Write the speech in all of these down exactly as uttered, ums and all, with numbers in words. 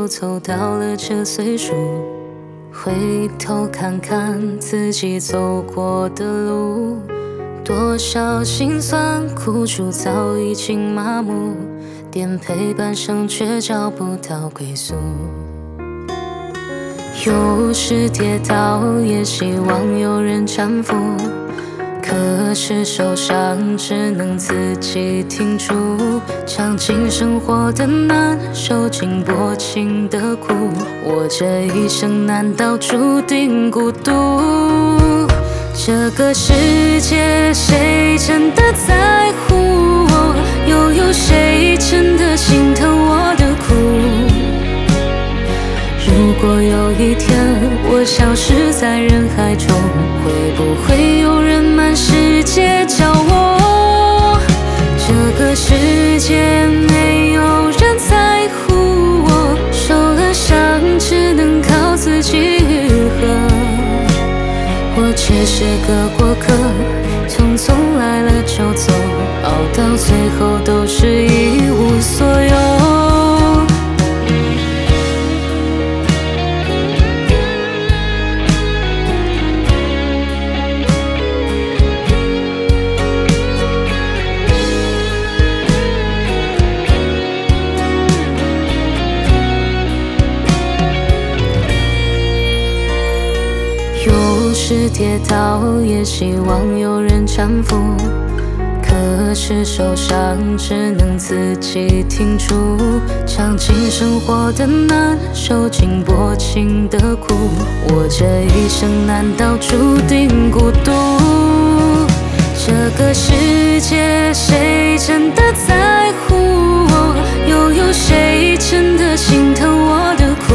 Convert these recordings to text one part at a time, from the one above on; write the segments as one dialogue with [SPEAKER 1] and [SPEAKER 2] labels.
[SPEAKER 1] 走到了这岁数，回头看看自己走过的路，多少辛酸苦楚早已经麻木，颠沛半生却找不到归宿。有时跌倒也希望有人搀扶，可是受伤只能自己挺住，尝尽生活的难，受尽薄情的苦，我这一生难道注定孤独？这个世界谁真的在乎我？又有谁真的心疼我的苦？如果有一天我消失在人海中，会不会有人满世界找我？这个世界没有人在乎我，受了伤只能靠自己愈合。我只是个过客，匆匆来了就走，熬到最后都是一无所有。有时跌倒也希望有人搀扶，可是受伤只能自己挺住，尝尽生活的难，受尽薄情的苦，我这一生难道注定孤独？这个世界谁真的在乎我？又有谁真的心疼我的苦？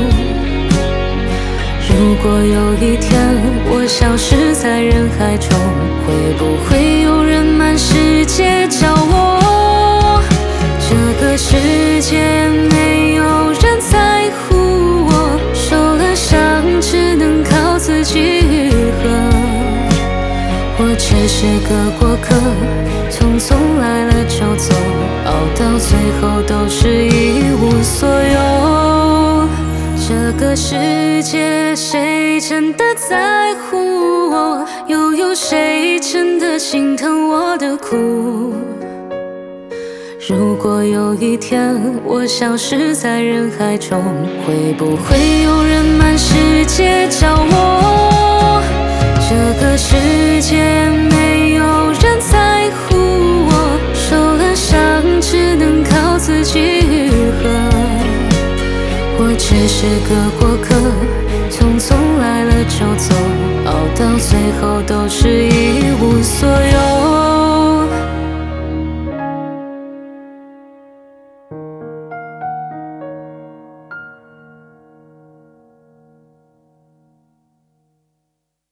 [SPEAKER 1] 如果有一天我消失在人海中，会不会有人满世界找我？这个世界没有人在乎我，受了伤只能靠自己愈合。我只是个过客，匆匆来了就走，熬到最后都是一无所有。这个世界谁真的在乎我？又有谁真的心疼我的苦？如果有一天我消失在人海中，会不会有人满世界找我？这个世界没有人在乎我，受了伤只能靠自己愈合。我只是个过客，匆匆来了就走，熬到最后都是一无所有。